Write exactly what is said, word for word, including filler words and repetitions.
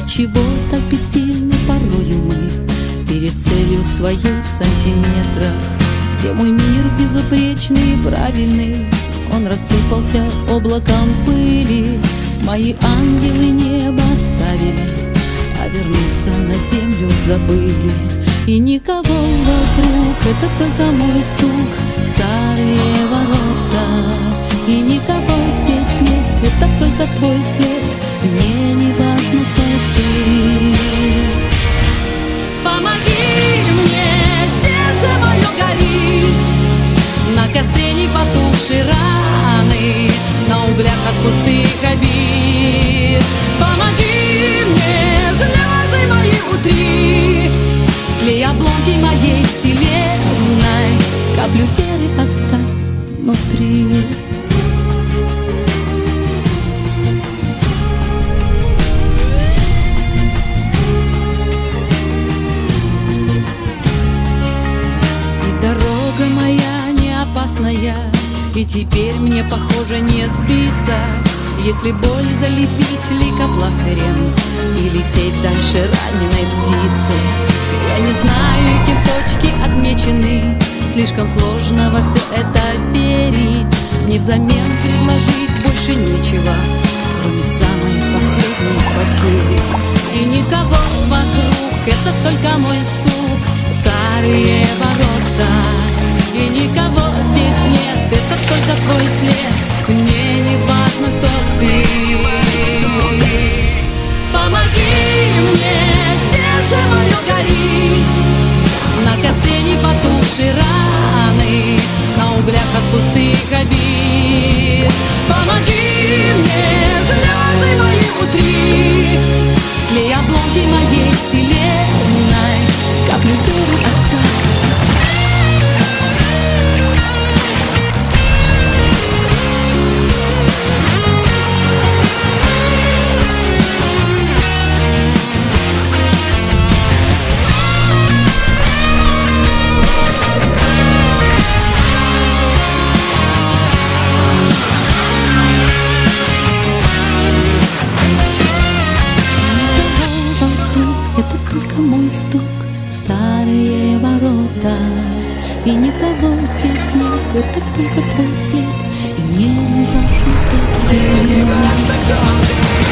Отчего так бессильны порою мы перед целью своей в сантиметрах, где мой мир безупречный и правильный, он рассыпался облаком пыли. Мои ангелы небо оставили, а вернуться на землю забыли. И никого вокруг, это только мой стук, старые ворота. И никого здесь нет, это только твой след, мне не важно, кто ты. Помоги мне, сердце мое горит, на костре не потухшие раны, на углях от пустых обид. Помоги мне, слезы мои утри, склей обломки моей вселенной, каплю веры оставь внутри. И дорога моя не опасная, и теперь мне, похоже, не сбиться, если боль залепить лейкопластырем и лететь дальше раненой птицы. Я не знаю, кем точки отмечены, слишком сложно во все это верить. Мне взамен предложить больше нечего, кроме самой последней потери. И никого вокруг, это только мой стук, старые ворота. И никого здесь нет, это только твой след, мне не важно, кто ты. Помоги мне, сердце мое горит, на костре не потухшие раны, на углях от пустых обид. Помоги мне, слезы мои утри, склей обломки моей вселенной, каплю веры оставь. Мой стук, старые ворота. И никого здесь нет, это только твой след, и мне не важно, кто ты. Мне не важно, кто ты.